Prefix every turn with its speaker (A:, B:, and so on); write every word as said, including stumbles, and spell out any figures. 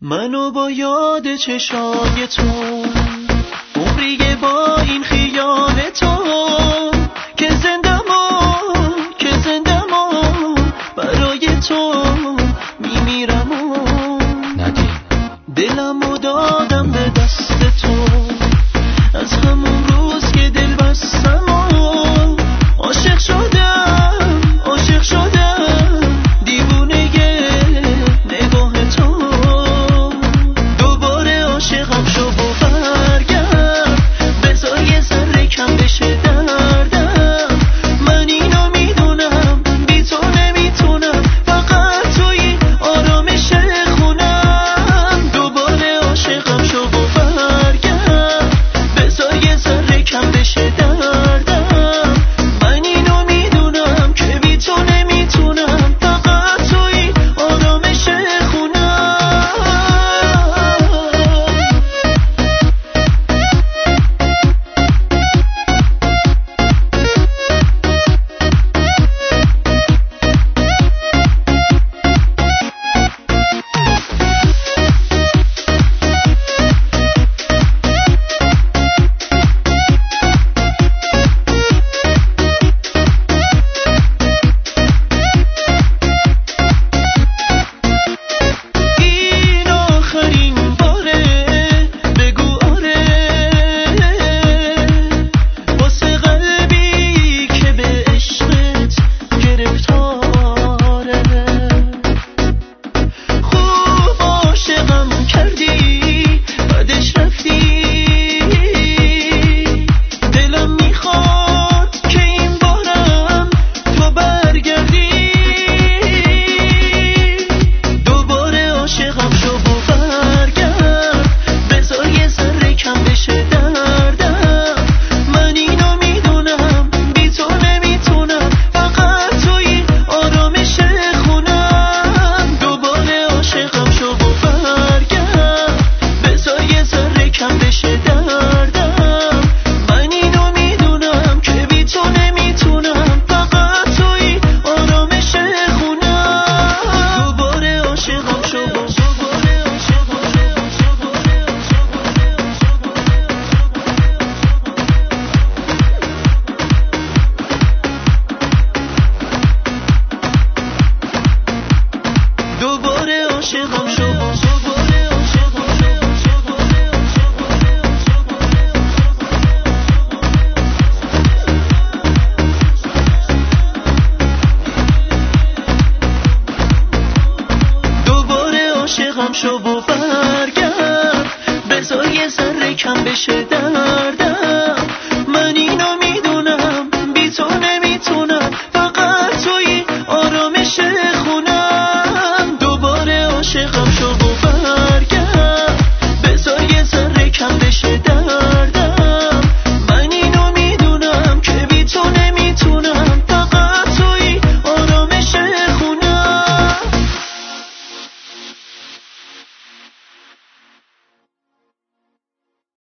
A: منو با یاد چشای تو عمریه با این خیال تو که زندمو که زندمو برای تو میمیرم و
B: ندیم
A: دلمو دادم به دست تو از همون روز که دل بستم و عاشق شدم عاشق شدم دیوونه نگاه تو دوباره عاشقم شو و برگرد بذار یه ذره کم بشه دردم من اینو میدونم بی تو نمیتونم فقط توی آرامش خونم دوباره عاشقم شو و برگرد بذار یه ذره کم بشه دردم من اینو میدونم که بی تو نمیتونم فقط توی آرامش خونم این آخرین باره بگو آره واسه قلبی که به عشقت گرفتاره خوب عاشقم کردی بعدش رفتی دلم میخواد که این بارم تو برگردی دوباره عاشقم شو و برگرد بذار یه ذره کم بشه دردم من اینو میدونم بی تو نمیتونم فقط توی آرامش خونم دوباره عاشقم شو و برگرد بذار یه ذره کم بشه دردم من اینو میدونم که بی تو نمیتونم فقط توی آرامش خونم دوباره عاشقم شو و دوباره عاشقم شو و دوباره عاشقم شو و برگرد بذار یه ذره کم بشه